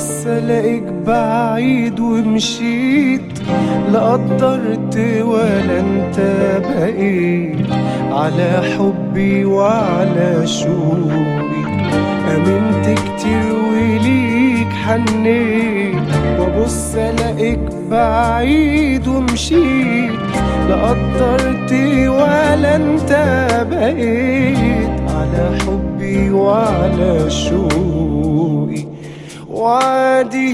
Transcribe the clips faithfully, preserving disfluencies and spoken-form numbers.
وابص الاقيك بعيد ومشيت، لا قدرت ولا انت بقيت على حبي وعلى شوقي. امنت كتير وليك حنيت، وابص الاقيك بعيد ومشيت، لا قدرت ولا انت بقيت على حبي وعلى شوقي. وعادي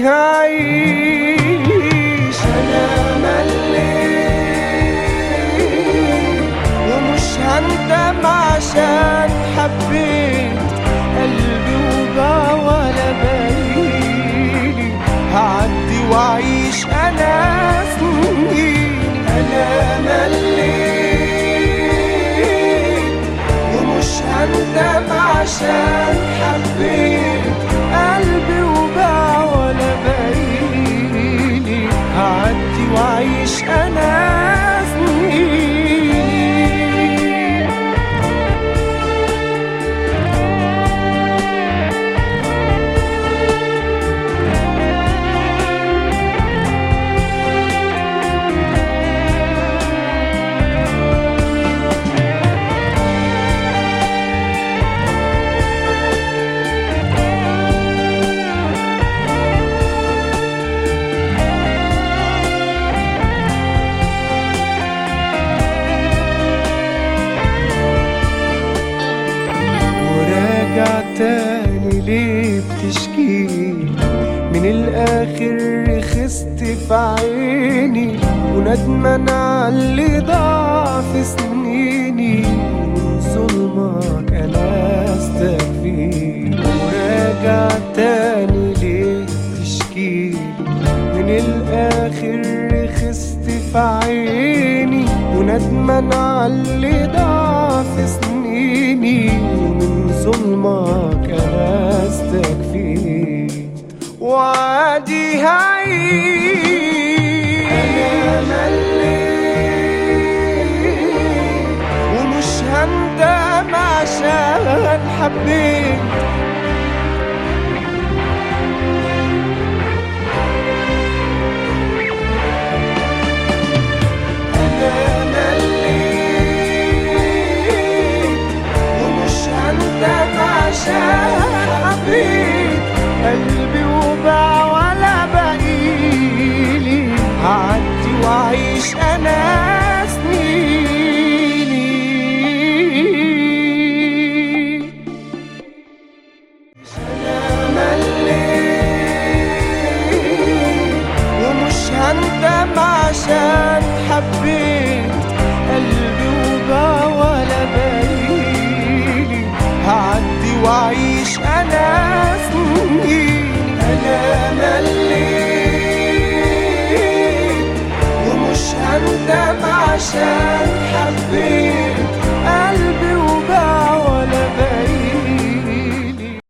هعيش انا مليت، ومش هندم عشان حبيت قلبي وباع ولا بالي. هعدي وعيش انا سنيني، انا مليت ومش هندم عشان حبيت قلبي وباع ولا بالي. هعدي وعيش انا سنيني. تاني ليه بتشكيلي؟ من الاخر رخصت في عيني، وندمان على اللي ضاع في سنيني. من ظلمك انا استكفيت، وراجع تاني ليه بتشكيلي؟ من الاخر رخصت في عيني، وندمان على اللي ضاع في سنيني. من ظلمك انا استكفيت، وعادي هعيش انا مليت، ومش هندم عشان حبيت. عشان حبيت قلبي وباع ولا بقيلي. هعدي وعيش انا سنيني. انا مليت ومش هندم عشان حبيت قلبي وباع ولا بقيلي. هعدي وعيش انا سنيني. انا مليت ومش هندم عشان